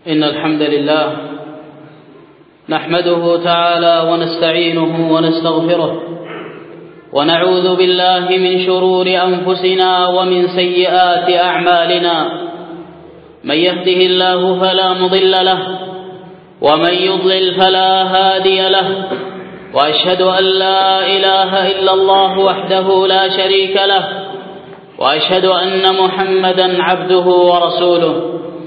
إن الحمد لله نحمده تعالى ونستعينه ونستغفره ونعوذ بالله من شرور أنفسنا ومن سيئات أعمالنا. من يهده الله فلا مضل له ومن يضلل فلا هادي له، وأشهد أن لا إله إلا الله وحده لا شريك له، وأشهد أن محمدا عبده ورسوله.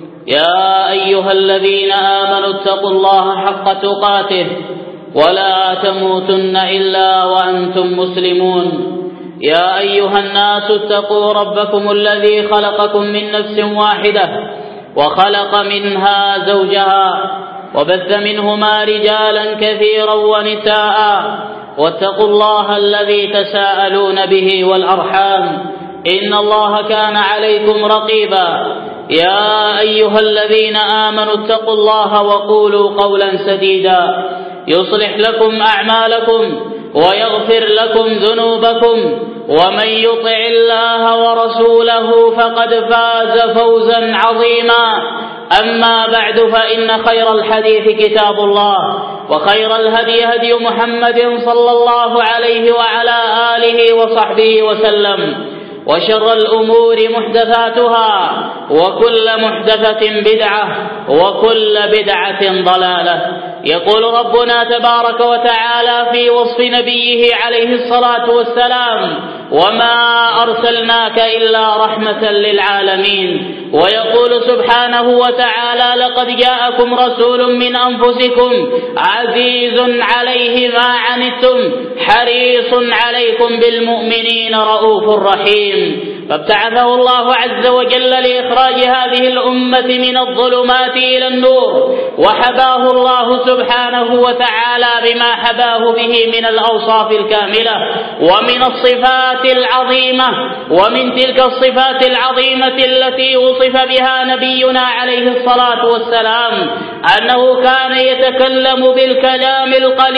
يا أيها الذين آمنوا اتقوا الله حق تقاته ولا تموتن إلا وأنتم مسلمون. يا أيها الناس اتقوا ربكم الذي خلقكم من نفس واحدة وخلق منها زوجها وبث منهما رجالا كثيرا ونساء، واتقوا الله الذي تساءلون به والأرحام إن الله كان عليكم رقيبا. يا أيها الذين آمنوا اتقوا الله وقولوا قولا سديدا يصلح لكم أعمالكم ويغفر لكم ذنوبكم، ومن يطع الله ورسوله فقد فاز فوزا عظيما. أما بعد، فإن خير الحديث كتاب الله، وخير الهدي هدي محمد صلى الله عليه وعلى آله وصحبه وسلم، وشر الأمور محدثاتها، وكل محدثة بدعة، وكل بدعة ضلالة. يقول ربنا تبارك وتعالى في وصف نبيه عليه الصلاة والسلام: وما أرسلناك إلا رحمة للعالمين. ويقول سبحانه وتعالى: لقد جاءكم رسول من أنفسكم عزيز عليه ما عنتم حريص عليكم بالمؤمنين رؤوف رحيم. فابتعثه الله عز وجل لإخراج هذه الأمة من الظلمات إلى النور، وحباه الله سبحانه وتعالى بما حباه به من الأوصاف الكاملة ومن الصفات العظيمة. ومن تلك الصفات العظيمة التي وصف بها نبينا عليه الصلاة والسلام أنه كان يتكلم بالكلام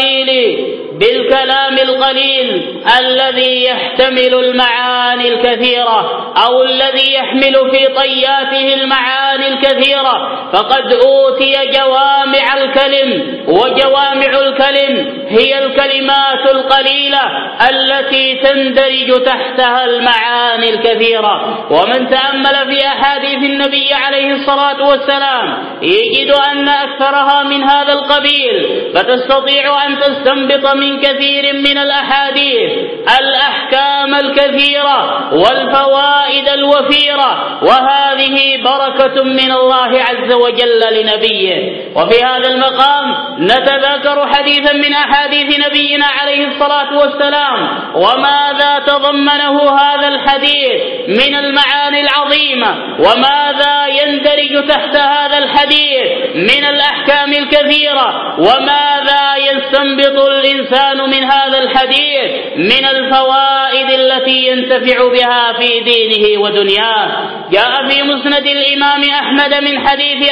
القليل الذي يحتمل المعاني الكثيرة، أو الذي يحمل في طياته المعاني الكثيرة، فقد أوتي جوامع الكلم. وجوامع الكلم هي الكلمات القليلة التي تندرج تحتها المعاني الكثيرة. ومن تأمل في أحاديث النبي عليه الصلاة والسلام يجد أن أكثرها من هذا القبيل، فتستطيع أن تستنبط من كثير من الأحاديث الأحكام الكثيرة والفوائد الوفيرة، وهذه بركة من الله عز وجل لنبيه. وفي هذا المقام نتذاكر حديثا من أحاديث نبينا عليه الصلاة والسلام، وماذا تضمنه هذا الحديث من المعاني العظيمة، وماذا يندرج تحت هذا الحديث من الأحكام الكثيرة، وماذا يستنبط الإنسان من هذا الحديث من الفوائد التي ينتفع بها في دينه ودنياه. جاء في مسند الإمام أحمد من حديث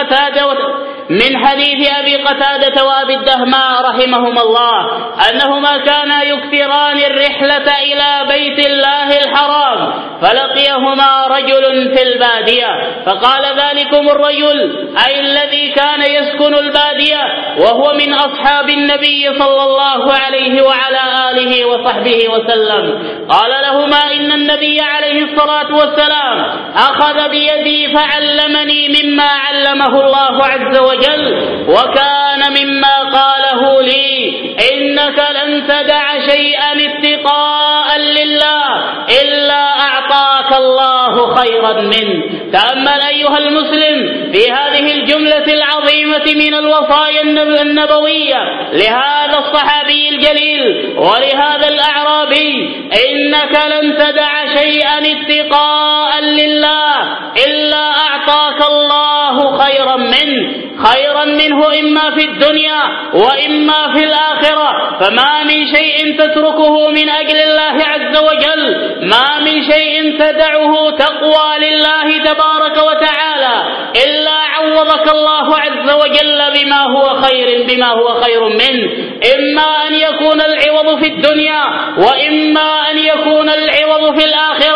أبي قتادة وأبي الدهماء رحمهما الله أنهما كانا يكثران الرحلة إلى بيت الله الحرام، فلقيهما رجل في البادية فقال: ذلكم الرجل أي الذي كان يسكن البادية وهو من أصحاب النبي صلى الله عليه وعلى آله وصحبه وسلم. قال لهما: إن النبي عليه الصلاة والسلام أخذ بيدي فعلمني مما علمه الله عز وجل، وكان مما قاله لي: إنك لن تدع شيئا اتقاء لله إلا أعطاك الله خيرا منه. تأمل أيها المسلم في هذه الجملة العظيمة من الوصايا النبوية لهذا الصحابي الجليل ولهذا الأعرابي: إنك لن تدع شيئا اتقاء لله إلا أعطاك الله خيرا منه إما في الدنيا وإما في الآخرة. فما من شيء تتركه من أجل الله عز وجل، ما من شيء تدعه تقوى لله تبارك وتعالى إلا عوضك الله عز وجل بما هو خير منه، إما أن يكون العوض في الدنيا وإما أن يكون العوض في الآخرة.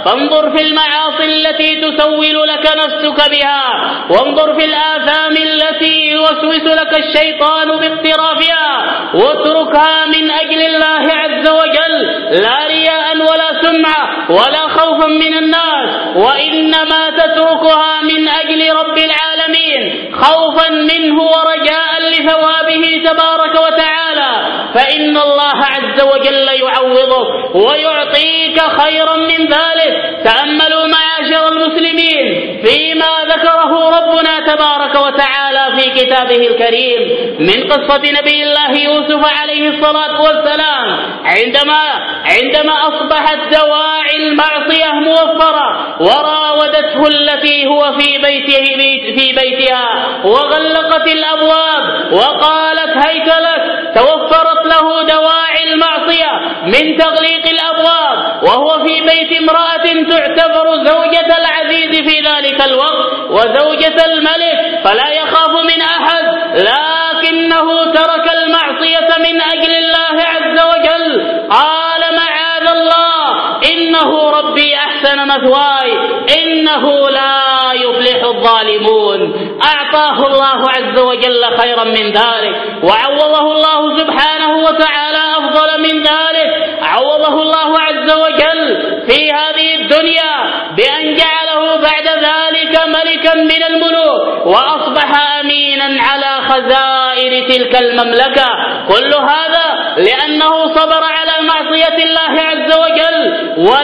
فانظر في المعاصي التي تسول لك نفسك بها، وانظر في الآثام التي يوسوس لك الشيطان باقترافها، واتركها من أجل الله عز وجل، لا رياء ولا سمعة ولا خوفا من الناس، وإنما تتركها من أجل رب العالمين خوفا منه ورجاء لثوابه تبارك وتعالى، فإن الله عز وجل يعوضك ويعطيك خيرا من ذلك. تأملوا معاشر المسلمين فيما ذكره ربنا تبارك وتعالى في كتابه الكريم من قصة نبي الله يوسف عليه الصلاة والسلام عندما أصبحت دواعي المعصية موفرة، وراودته التي هو في بيتها وغلقت الأبواب وقالت هيت لك، توفرت له دواعي المعصية من تغليق الأبواب وهو في بيت امرأة تعتبر زوجة العزيز في ذلك الوقت وزوجة الملك، فلا يخاف من أحد، لكنه ترك المعصية من أجل الله عز وجل. قال معاذ الله إنه ربي أحسن مثواي إنه لا يفلح الظالمون. أعطاه الله عز وجل خيرا من ذلك، وعوضه الله سبحانه وتعالى أفضل من ذلك. عوضه الله عز وجل في هذه الدنيا بأن جعله بعد ذلك ملكا من الملوك، وأصبح أمينا على خزائن تلك المملكة. كل هذا لأنه صبر على معصية الله عز وجل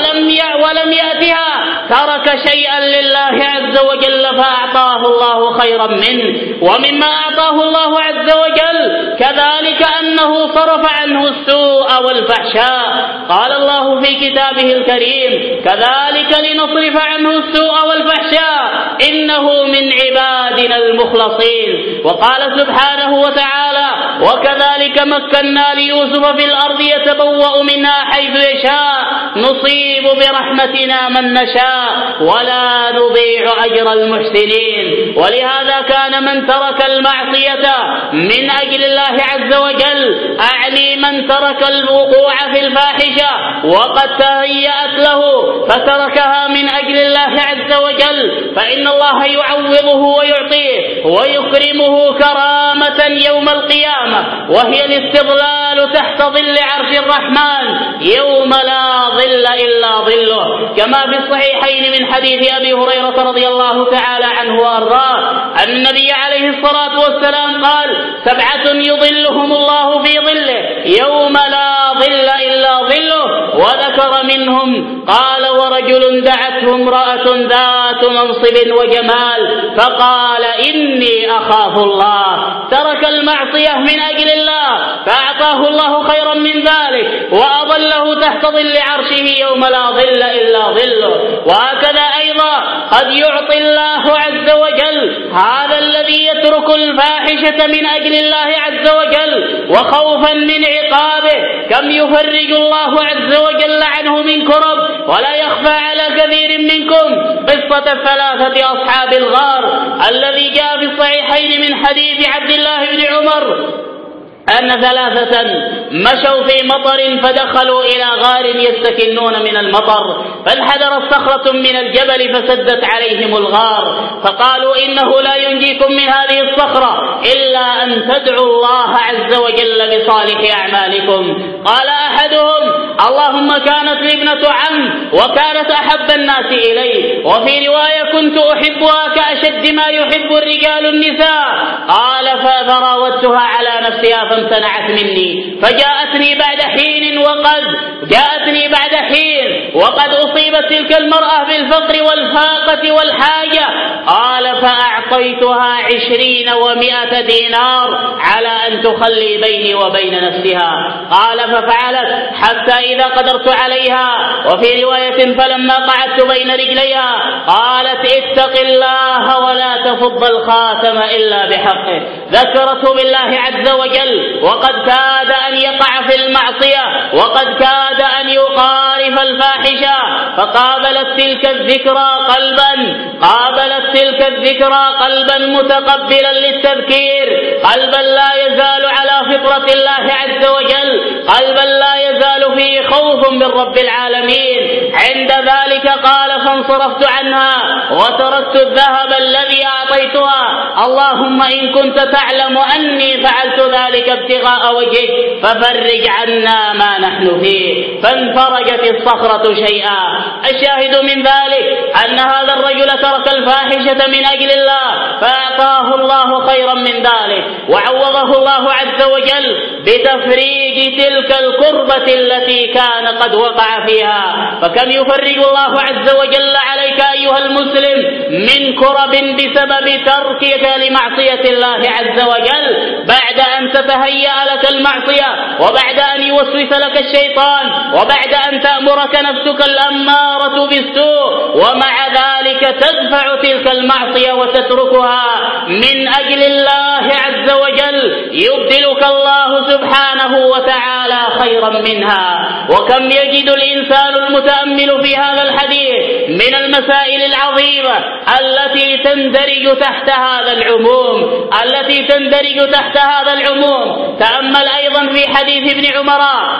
ولم يأتها، ترك شيئا لله عز وجل فأعطاه الله خيرا منه. ومما أعطاه الله عز وجل كذلك أنه صرف عنه السوء والفحشاء. قال الله في كتابه الكريم كذلك لنصرف عنه السوء والفحشاء إنه من عبادنا المخلصين. وقال سبحانه وتعالى وكذلك مكنا ليوسف في الأرض يتبوأ منها حيث يشاء نصيب برحمتنا من نشاء ولا نضيع أجر المحسنين. ولهذا كان من ترك المعصية من أجل الله عز وجل، أعني من ترك الوقوع في الفاحشة وقد تهيأت له فتركها من أجل الله عز وجل، فإن الله يعوضه ويعطيه ويكرمه كرامة يوم القيامة، وهي الاستظلال تحت ظل عرش الرحمن يوم لا ظل إلا ظله، كما في الصحيحين من حديث أبي هريرة رضي الله تعالى عنه وأرضاه أن النبي عليه الصلاة والسلام قال 7 يظلهم الله في ظله يوم لا ظل إلا ظله، وذكر منهم قال ورجل دعته امرأة ذات منصب وجمال فقال إني أخاف الله، ترك المعصية من أجل الله فأعطاه الله خيرا من ذلك وأظله تحت ظل عرشه يوم لا ظل إلا ظله. وهكذا أيضا قد يعطي الله عز وجل هذا الذي يترك الفاحشة من أجل الله عز وجل وخوفا من عقابه، كم يفرج الله عز وجل عنه من كرب. ولا يخفى على كثير منكم قصة 3 أصحاب الغار الذي جاء في الصحيحين من حديث عبد الله بن عمر أن 3 مشوا في مطر فدخلوا إلى غار يستكنون من المطر، فانحدرت صخرة من الجبل فسدت عليهم الغار، فقالوا إنه لا ينجيكم من هذه الصخرة إلا أن تدعوا الله عز وجل بصالح أعمالكم. قال أحدهم اللهم كانت لي ابنة عم وكانت أحب الناس إلي، وفي رواية كنت أحبها كأشد ما يحب الرجال النساء. قال فراودتها على نفسها فامتنعت مني، فجاءتني بعد حين وقد أصيبت تلك المرأة بالفقر والفاقة والحاجة. قال فأعطيتها 20 و100 دينار على أن تخلي بيني وبين نفسها. قال ففعلت حتى إذا قدرت عليها، وفي رواية فلما قعدت بين رجليها قالت اتق الله ولا تفض الخاتم إلا بحقه، ذكرته بالله عز وجل وقد كاد أن يقع في المعصية وقد كاد أن يقارف الفاحشة، فقابلت تلك الذكرى قلبا متقبلا للتذكير، قلبا لا يزال على نصرة الله عز وجل، قلبا لا يزال فيه خوف من رب العالمين. عند ذلك قال: فانصرفت عنها وتركت الذهب الذي أعطيتها، اللهم إن كنت تعلم أني فعلت ذلك ابتغاء وجهك ففرج عنا ما نحن فيه. فانفرجت الصخرة شيئا. الشاهد من ذلك أن هذا الرجل ترك الفاحشة من أجل الله، فأعطاه الله خيرا من ذلك، وعوضه الله عز وجل بتفريج تلك الكربة التي كان قد وقع فيها. فكم يفرج الله عز وجل عليك أيها المسلم من كرب بسبب تركك لمعصية الله عز وجل، بعد أن تتهيأ لك المعصية، وبعد أن يوسوس لك الشيطان، وبعد أن تأمرك نفسك الأمارة بالسوء، ومع ذلك تدفع تلك المعصية وتتركها من أجل الله عز وجل، يبدلك الله سبحانه وتعالى خيرا منها. وكم يجد الإنسان المتأمل في هذا الحديث من المسائل العظيمة التي تندرج تحت هذا العموم. تأمل أيضا في حديث ابن عمر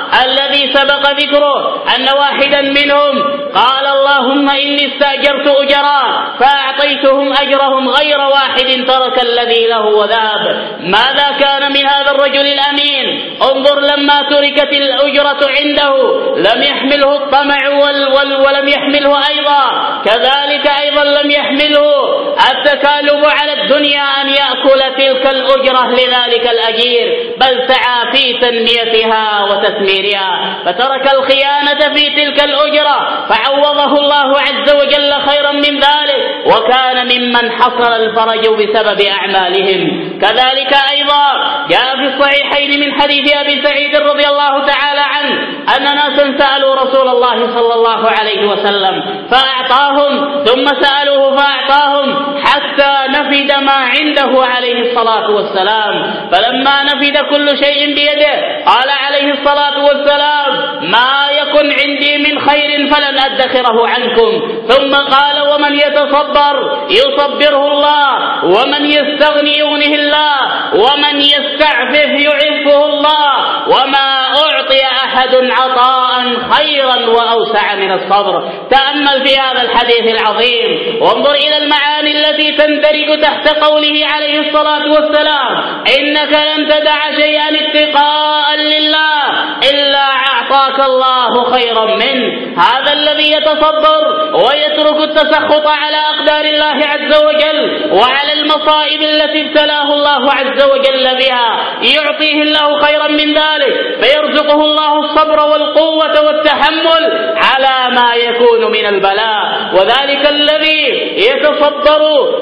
الذي سبق ذكره، أن واحدا منهم قال: اللهم إني استأجرت أجراء فأعطيتهم أجرهم غير واحد ترك الذي له وذهب. ماذا كان من هذا الرجل الأمين؟ انظر، لما تركت الأجرة عنده لم يحمله الطمع ولم يحمله أيضا، كذلك أيضا لم يحمله التكالب على الدنيا أن يأكل تلك الأجرة لذلك الأجير، بل سعى في تنميتها وتثميرها، فترك الخيانة في تلك الأجرة، فعوضه الله عز وجل خيرا من ذلك، وكان ممن حصل الفرج بسبب أعمالهم. كذلك أيضا جاء في الصحيحين من حديث أبي سعيد رضي الله تعالى عنه أن ناسا سألوا رسول الله صلى الله عليه وسلم فأعطاهم، ثم سألوه فأعطاهم، حتى نفد ما عنده عليه الصلاة والسلام. فلما نفد كل شيء بيده قال عليه الصلاة والسلام: ما يكن عندي من خير فلن أدخره عنكم. ثم قال: ومن يتصبر يصبره الله، ومن يستغني يغنه الله، ومن يستعفف يعفه الله، وما أعطي أحد عطاء خيرا وأوسع من الصبر. تأمل في هذا الحديث العظيم، وانظر إلى المعاني التي تندرج تحت قوله عليه الصلاة والسلام: إنك لن تدع شيئا اتقاء لله إلا أعطاك الله خيرا منه. هذا الذي يتصبر ويترك التسخط على أقدار الله عز وجل وعلى المصائب التي ابتلاه الله عز وجل بها، يعطيه الله خيرا من ذلك، فيرزقه الله الصبر والقوة والتحمل على ما يكون من البلاء. وذلك الذي يتصبر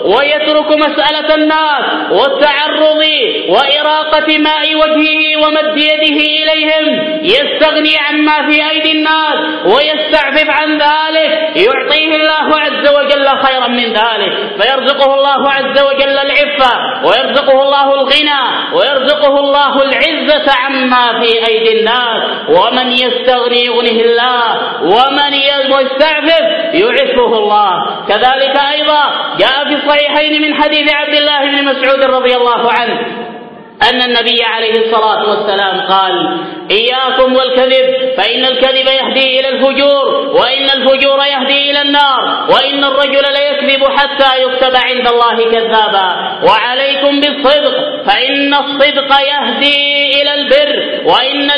ويترك مسألة الناس والتعرض وإراقة ماء وجهه ومد يده إليهم، يستغني عما في أيدي الناس ويستعفف عن ذلك، يعطيه الله عز وجل خيرا من ذلك، فيرزقه الله عز وجل العفة، ويرزقه الله الغنى، ويرزقه الله العزة عما في أيدي الناس. ومن يستغني يغنه الله، ومن يستعفف يعفه الله. كذلك أيضا جاء في الصحيحين من حديث عبد الله بن مسعود رضي الله عنه أن النبي عليه الصلاة والسلام قال: إياكم والكذب، فإن الكذب يهدي إلى الفجور، وإن الفجور يهدي إلى النار، وإن الرجل ليكذب حتى يكتب عند الله كذابا. وعليكم بالصدق، فإن الصدق يهدي إلى البر، وإن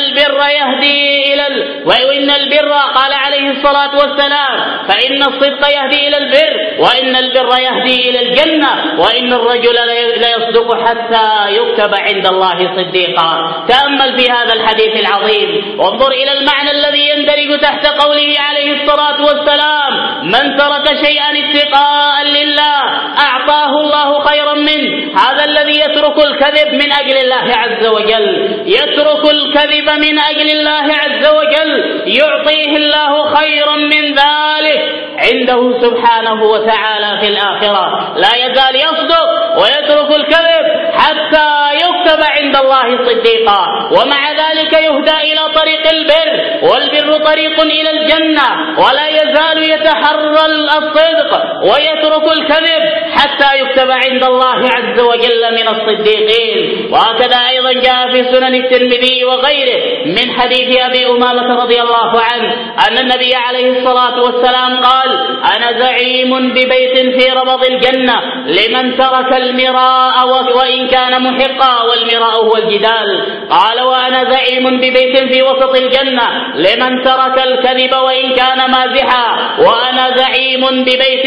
البر قال عليه الصلاة والسلام: فإن الصدق يهدي إلى البر، وإن البر يهدي إلى الجنة، وإن الرجل ليصدق حتى يكتب عند الله صديقا. تأمل في هذا الحديث العظيم، وانظر إلى المعنى الذي يندرج تحت قوله عليه الصلاة والسلام: من ترك شيئا اتقاء لله أعطاه الله خيرا منه. هذا الذي يترك الكذب من أجل الله عز وجل، يترك الكذب من أجل الله عز وجل، يعطيه الله خيرا من ذلك عنده سبحانه وتعالى في الآخرة. لا يزال يصدق ويترك الكذب حتى يكتب عند الله صديقا، ومع ذلك يهدى إلى طريق البر، والبر طريق إلى الجنة، ولا يزال يتحرى الصدق ويترك الكذب حتى يكتب عند الله عز وجل من الصديقين. وهكذا أيضا جاء في سنن الترمذي وغيره من حديث أبي أمامة رضي الله عنه أن النبي عليه الصلاة والسلام قال: أنا زعيم ببيت في ربض الجنة لمن ترك المراء وإن كان محقا، والمراء هو الجدال. قال: وأنا زعيم ببيت في وسط الجنة لمن ترك الكذب وإن كان مازحا، وأنا زعيم ببيت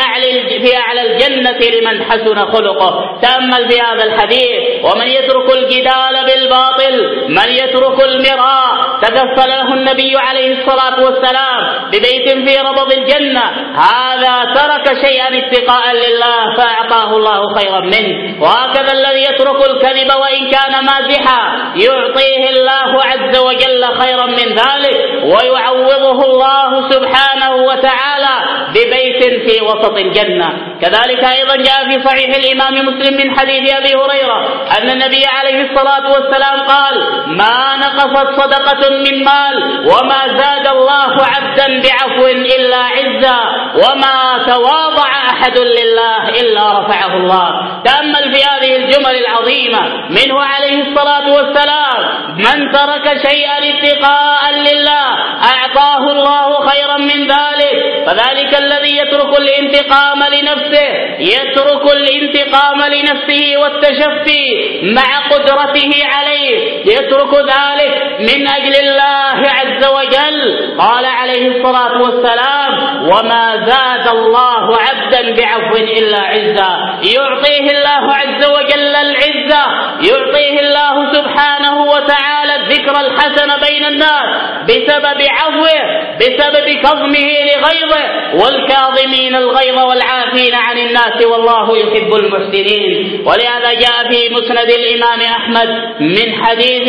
في أعلى الجنة لمن حسن خلقه. تأمل في هذا الحديث: ومن يترك الجدال بالباطل، من يترك المراء، تكفل له النبي عليه الصلاة والسلام ببيت في ربض الجنة، هذا ترك شيئا اتقاء لله فأعطاه الله خيرا منه. وهكذا الذي يترك الكذب وإن كان مازحا يعطيه الله عز وجل خيرا من ذلك، ويعوضه الله سبحانه وتعالى ببيت في وسط الجنة. كذلك أيضا جاء في صحيح الإمام مسلم من حديث أبي هريرة أن النبي عليه الصلاة والسلام قال: ما نقصت صدقة من مال وما زاد الله عبدا بعفو إلا عزا، وما تواضع أحد لله إلا رفعه الله. تأمل في هذه الجمل العظيمة منه عليه الصلاة والسلام: من ترك شيئا اتقاء لله أعطاه الله خيرا من ذلك. فذلك الذي يترك الانتقام لنفسه، يترك الانتقام لنفسه والتشفي مع قدرته عليه، يترك ذلك من أجل الله عز وجل. قال عليه الصلاة والسلام: وما زاد الله عبدا بعفو إلا عزا. يعطيه الله عز وجل العزة، يعطيه الله سبحانه وتعالى الذكر الحسن بين الناس بسبب عفوه، بسبب كظمه لغيظه، والكاظمين الغيظ والعافين عن الناس والله يحب المحسنين. ولهذا جاء في مسند الإمام أحمد من حديث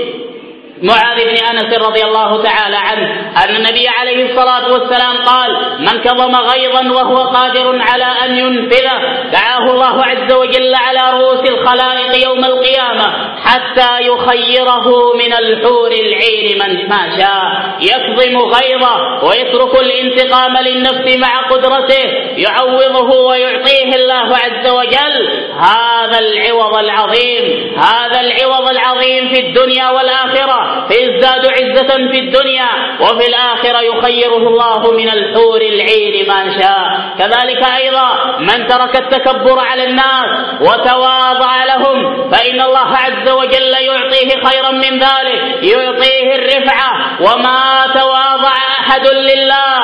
معاذ بن أنس رضي الله تعالى عنه أن النبي عليه الصلاة والسلام قال: من كظم غيظا وهو قادر على أن ينفذه دعاه الله عز وجل على رؤوس الخلائق يوم القيامة حتى يخيره من الحور العين من ما شاء. يكظم غيظه ويترك الانتقام للنفس مع قدرته، يعوضه ويعطيه الله عز وجل هذا العوض العظيم، هذا العوض العظيم في الدنيا والآخرة، فيزداد عزة في الدنيا وفي الآخرة يخيره الله من الحور العين ما شاء. كذلك أيضا من ترك التكبر على الناس وتواضع لهم فإن الله عز وجل يعطيه خيرا من ذلك، يعطيه الرفعة. وما تواضع أحد لله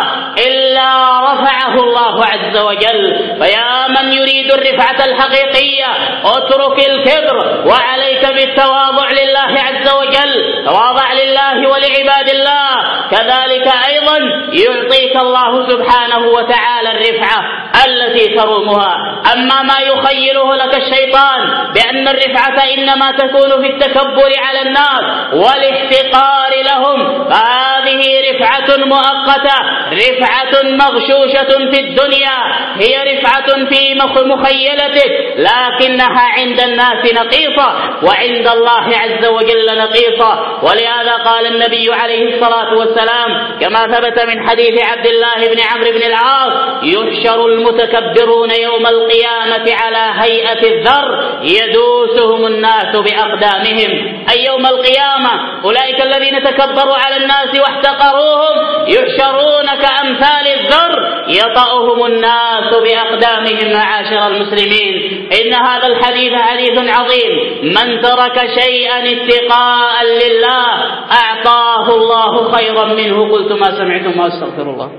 إلا رفعه الله عز وجل. فيا من يريد الرفعة الحقيقية اترك الكبر وعليك بالتواضع لله عز وجل، تواضع لله ولعباد الله. كذلك أيضا يعطيك الله سبحانه وتعالى الرفعة التي ترومها. أما ما يخيله لك الشيطان بأن الرفعة إنما تكون في التكبر على الناس والاحتقار لهم، فهذه رفعة مؤقتة، رفعة مغشوشة في الدنيا، هي رفعة في مخيلتك، لكنها عند الناس نقيصة وعند الله عز وجل نقيصة. ولهذا قال النبي عليه الصلاة والسلام كما ثبت من حديث عبد الله بن عمرو بن العاص: يحشر المتكبرون يوم القيامة على هيئة الذر يدوسهم الناس بأقدامهم. أي يوم القيامة أولئك الذين تكبروا على الناس واحتقروهم يحشرون كأمثال الذر يطأهم الناس بأقدامهم. معاشر المسلمين، إن هذا الحديث حديث عظيم: من ترك شيئا اتقاء لله أعطاه الله خيرا منه. قلت ما سمعتم وأستغفر الله.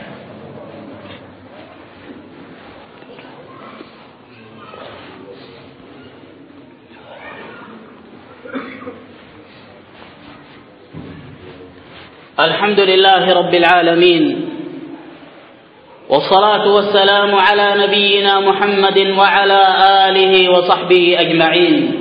الحمد لله رب العالمين، والصلاة والسلام على نبينا محمد وعلى آله وصحبه أجمعين.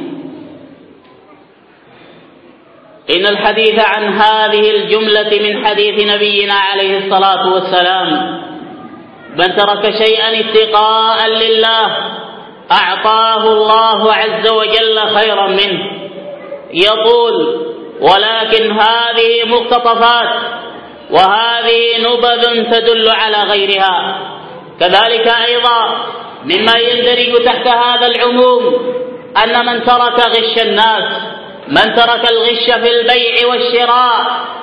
إن الحديث عن هذه الجملة من حديث نبينا عليه الصلاة والسلام: من ترك شيئا اتقاء لله أعطاه الله عز وجل خيرا منه. يطول، ولكن هذه مقتطفات وهذه نبذ تدل على غيرها. كذلك أيضا مما يندرج تحت هذا العموم أن من ترك غش الناس، من ترك الغش في البيع والشراء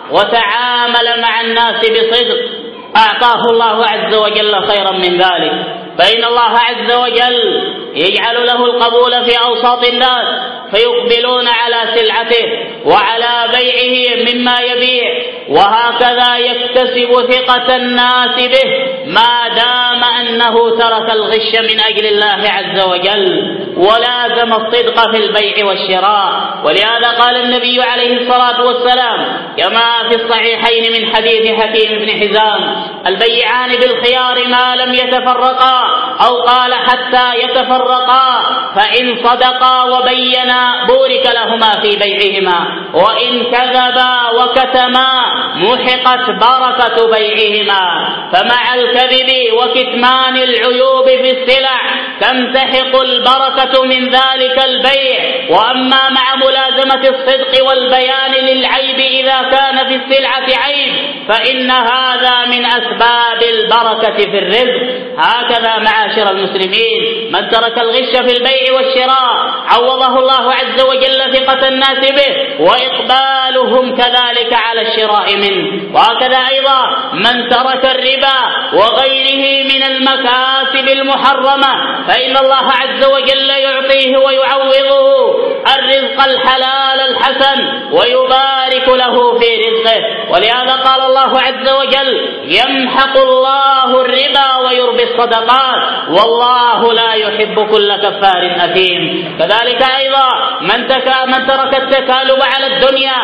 وتعامل مع الناس بصدق أعطاه الله عز وجل خيرا من ذلك، فإن الله عز وجل يجعل له القبول في أوساط الناس فيقبلون على سلعته وعلى بيعه مما يبيع، وهكذا يكتسب ثقة الناس به ما دام أنه ترك الغش من أجل الله عز وجل ولازم الصدق في البيع والشراء. ولهذا قال النبي عليه الصلاة والسلام كما في الصحيحين من حديث حكيم بن حزام: البيعان بالخيار ما لم يتفرقا، أو قال حتى يتفرقا، فإن صدقا وبينا بورك لهما في بيعهما، وإن كذبا وكتما محقت بركة بيعهما. فمع الكذب وكتمان العيوب في السلع تمتحق البركة من ذلك البيع. وأما مع ملازمة الصدق والبيان للعيب إذا كان في السلعة عيب فإن هذا من أسباب البركة في الرزق. هكذا معاشر المسلمين، من ترك الغش في البيع والشراء عوضه الله عز وجل ثقة الناس به وإقبالهم كذلك على الشراء منه. وهكذا أيضا من ترك الربا وغيره من المكاسب المحرمة فإن الله عز وجل يعطيه ويعوضه الرزق الحلال الحسن ويبارك له في رزقه. ولهذا قال الله عز وجل: يمحق الله الربا ويربي الصدقات والله لا يحب كل كفار أثيم. كذلك أيضا من ترك التكالب على الدنيا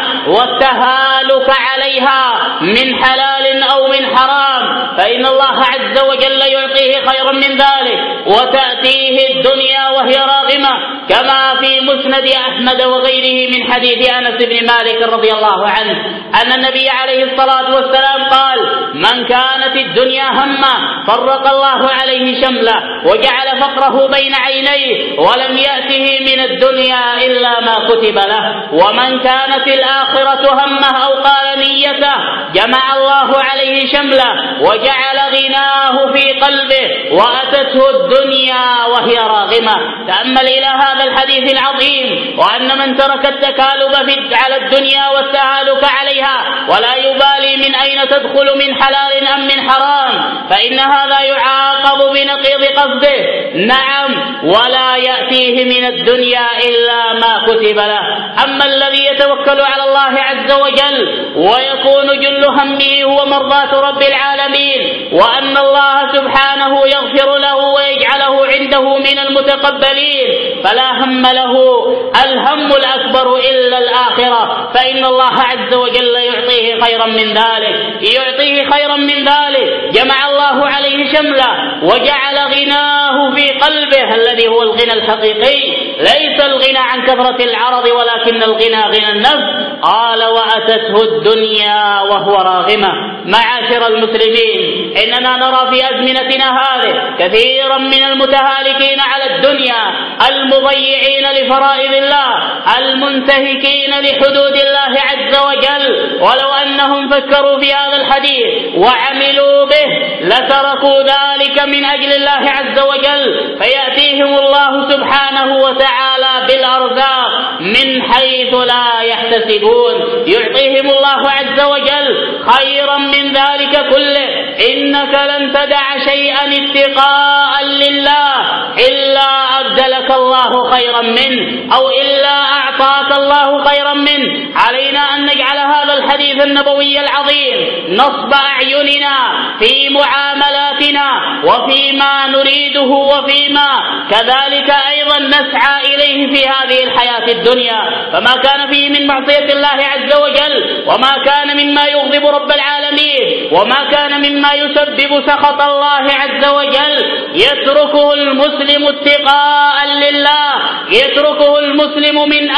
والتهالك عليها من حلال أو من حرام فإن الله عز وجل يعطيه خيرا من ذلك وتأتيه الدنيا وهي راغمة، كما في مسند أحمد وغيره من حديث أنس بن مالك رضي الله عنه أن النبي عليه الصلاة والسلام قال: من كانت الدنيا همه فرق الله عليه شمله وجعل فقره بين عينيه ولم يأته من الدنيا إلا ما كتب له، ومن كانت الآخرة همه أو قال نيته جمع الله عليه شمله وجعل غناه في قلبه وأتته الدنيا وهي راغمة. تأمل إلى هذا الحديث العظيم، وأن من ترك التكالب على الدنيا والتهالك عليها ولا يبالي من أين تدخل من حلال أم من حرام فإن هذا يعاقب بنقيض قصده، نعم، ولا يأتيه من الدنيا إلا ما كتب له. أما الذي يتوكل على الله عز وجل ويكون جل همه هو مرضاة رب العالمين وأن الله سبحانه يغفر له ويجعله عنده من المتقبلين فلا هم له الهم الأكبر إلا الآخرة، فإن الله عز وجل يعطيه خيرا من ذلك، جمع الله عليه شمله وجعل غناه في قلبه الذي هو الغنى الحقيقي، ليس الغنى عن كثرة العرض ولكن الغنى غنى النفس. قال: وأتته الدنيا وهو راغمة. معاشر المسلمين، إننا نرى في أزمنتنا هذه كثيرا من المتهالكين على الدنيا المضيعين لفرائض الله المنتهكين لحدود الله عز وجل، ولو أنهم فكروا في هذا الحديث وعملوا به لتركوا ذلك من أجل الله عز وجل فيأتيهم الله سبحانه وتعالى بالأرزاق من حيث لا يحتسبون، يعطيهم الله عز وجل خيرا من ذلك كله. إنك لن تدع شيئا اتقاء لله إلا أبدلك الله خيرا منه أو إلا أعطاك الله خيرا منه. علينا أن نجعل هذا الحديث النبوي العظيم نصب أعيننا في معاملاتنا وفيما نريده وفيما كذلك أيضا نسعى إليه في هذه الحياة الدنيا. فما كان فيه من معصية الله عز وجل وما كان مما يغضب رب العالمين وما كان مما يسبب سخط الله عز وجل يتركه المسلم اتقاء لله، يتركه المسلم من أجل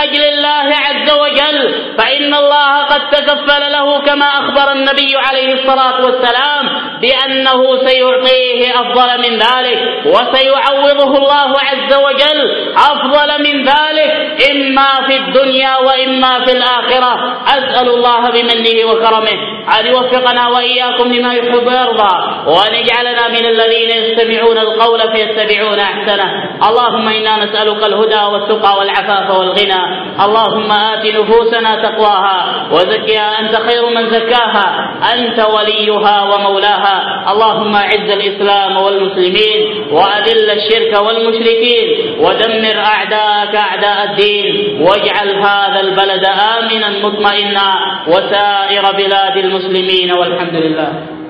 الله عز وجل، فإن الله قد تكفل له كما أخبر النبي عليه الصلاة والسلام بأنه سيعطيه أفضل من ذلك، وسيعوضه الله عز وجل أفضل من ذلك إما في الدنيا وإما في الآخرة. أسأل الله بمنه وكرمه أن يوفقنا وإياكم لما يحب ويرضى، وأن يجعلنا من الذين يستمعون القول فيتبعون أحسنه. اللهم إنا نسألك الهدى والتقى والعفاف والغنى. اللهم آت نفوسنا تقواها وزكها أنت خير من زكاها، أنت وليها ومولاها. اللهم أعز الإسلام والمسلمين وأذل الشرك والمشركين ودمر أعداءك أعداء الدين، واجعل هذا البلد آمنا مطمئنا وسائر بلاد المسلمين، والحمد لله.